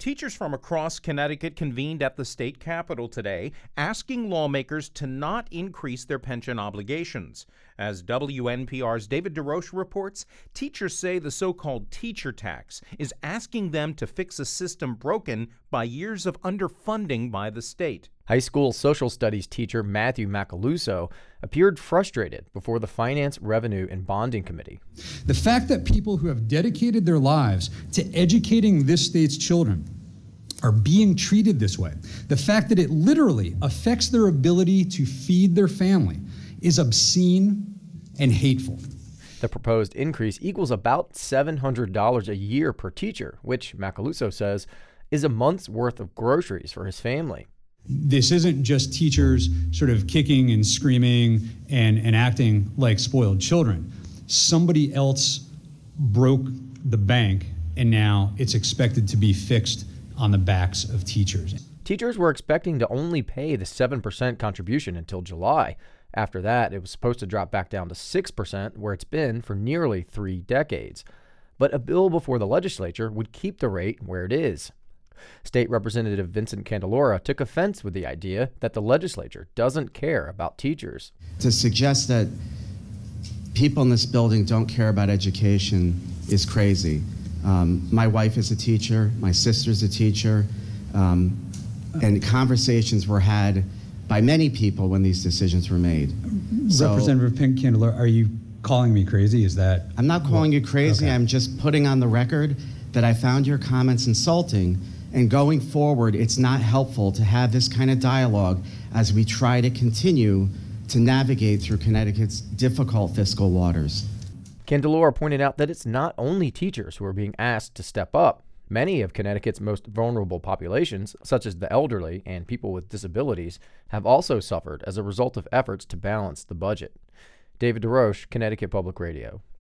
Teachers from across Connecticut convened at the state capitol today, asking lawmakers to not increase their pension obligations. As WNPR's David DeRoche reports, teachers say the so-called teacher tax is asking them to fix a system broken by years of underfunding by the state. High school social studies teacher Matthew Macaluso appeared frustrated before the Finance, Revenue, and Bonding Committee. The fact that people who have dedicated their lives to educating this state's children are being treated this way, the fact that it literally affects their ability to feed their family, is obscene and hateful. The proposed increase equals about $700 a year per teacher, which Macaluso says is a month's worth of groceries for his family. This isn't just teachers sort of kicking and screaming and acting like spoiled children. Somebody else broke the bank, and now it's expected to be fixed on the backs of teachers. Teachers were expecting to only pay the 7% contribution until July. After that, it was supposed to drop back down to 6%, where it's been for nearly 3 decades. But a bill before the legislature would keep the rate where it is. State Representative Vincent Candelora took offense with the idea that the legislature doesn't care about teachers. To suggest that people in this building don't care about education is crazy. My wife is a teacher, my sister's a teacher, and conversations were had by many people when these decisions were made. Representative Candelora, are you calling me crazy? Is that? I'm not calling you crazy. Okay. I'm just putting on the record that I found your comments insulting, and going forward, it's not helpful to have this kind of dialogue as we try to continue to navigate through Connecticut's difficult fiscal waters. Candelora pointed out that it's not only teachers who are being asked to step up. Many of Connecticut's most vulnerable populations, such as the elderly and people with disabilities, have also suffered as a result of efforts to balance the budget. David DeRoche, Connecticut Public Radio.